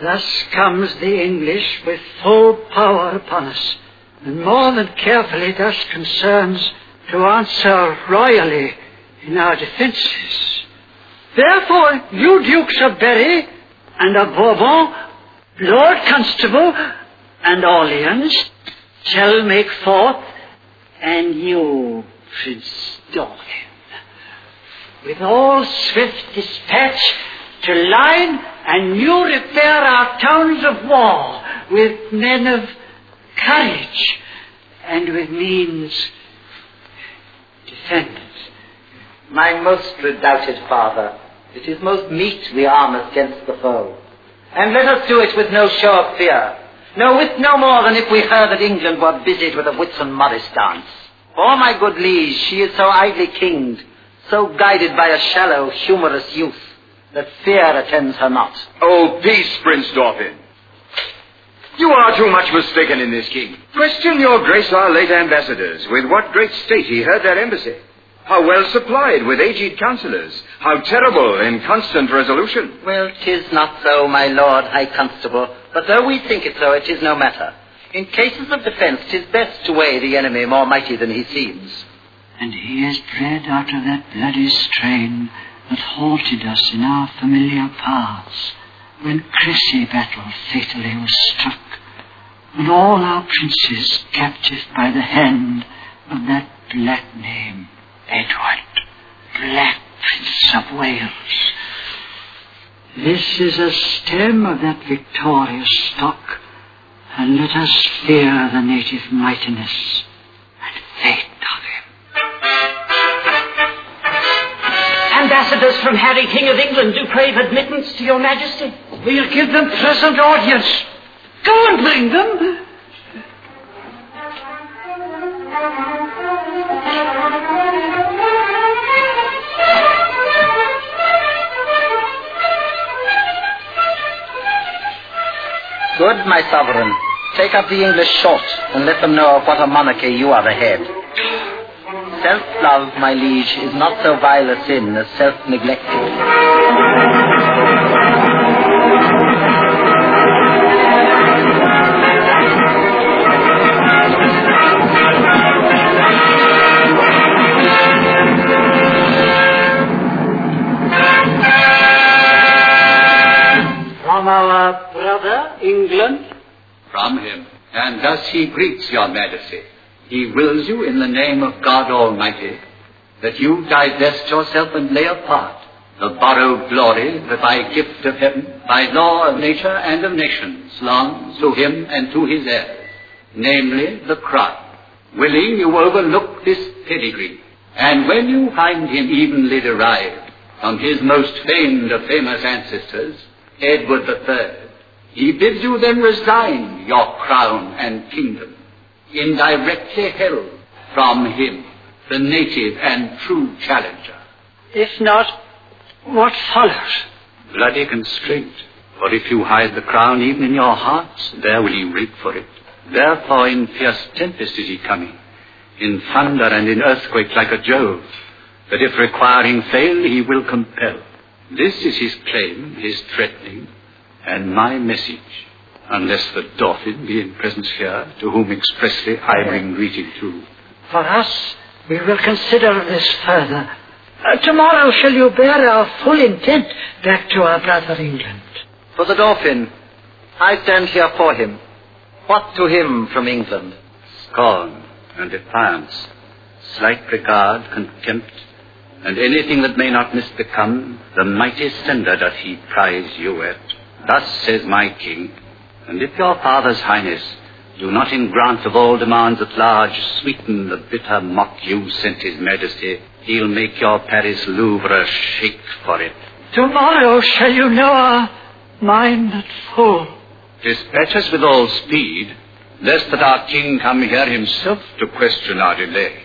Thus comes the English with full power upon us, and more than carefully thus concerns to answer royally in our defences. Therefore, you Dukes of Berry and of Bourbon, Lord Constable and Orleans, shall make forth, and you, Prince Dauphin, with all swift dispatch to line and new repair our towns of war with men of courage and with means defended. My most redoubted father, it is most meet we arm us against the foe. And let us do it with no show of fear. No, with no more than if we heard that England were busied with a Whitsun Morris dance. Oh, my good liege, she is so idly kinged, so guided by a shallow, humorous youth, that fear attends her not. Oh, peace, Prince Dauphin. You are too much mistaken in this king. Question your grace our late ambassadors, with what great state he heard their embassy. How well supplied with aged counsellors. How terrible in constant resolution. Well, 'tis not so, my lord high constable, but though we think it so, it is no matter. In cases of defence, 'tis best to weigh the enemy more mighty than he seems. And he is bred out of that bloody strain that haunted us in our familiar paths, when Cressy battle fatally was struck, and all our princes captive by the hand of that black name, Edward, Black Prince of Wales. This is a stem of that victorious stock, and let us fear the native mightiness and fate of him. Ambassadors from Harry, King of England, do crave admittance to your majesty. We'll give them present audience. Go and bring them. Good, my sovereign. Take up the English short, and let them know of what a monarchy you are the head. Self-love, my liege, is not so vile a sin as self-neglecting. From our brother, England. From him. And thus he greets your majesty. He wills you in the name of God Almighty that you divest yourself and lay apart the borrowed glory that by gift of heaven, by law of nature and of nations, belongs to him and to his heirs, namely the crown. Willing you overlook this pedigree, and when you find him evenly derived from his most famed of famous ancestors, Edward III, he bids you then resign your crown and kingdom, indirectly held from him, the native and true challenger. If not, what follows? Bloody constraint. For if you hide the crown even in your hearts, there will he rape for it. Therefore in fierce tempest is he coming, in thunder and in earthquake like a Jove, that if requiring fail, he will compel. This is his claim, his threatening, and my message, unless the Dauphin be in presence here, to whom expressly I bring greeting too. For us, we will consider this further. Tomorrow shall you bear our full intent back to our brother England. For the Dauphin, I stand here for him. What to him from England? Scorn and defiance, slight regard, contempt, and anything that may not misbecome the mighty sender doth he prize you at. Thus says my king, and if your father's highness do not in grant of all demands at large sweeten the bitter mock you sent his majesty, he'll make your Paris Louvre shake for it. Tomorrow shall you know our mind at full. Dispatch us with all speed, lest that our king come here himself to question our delay.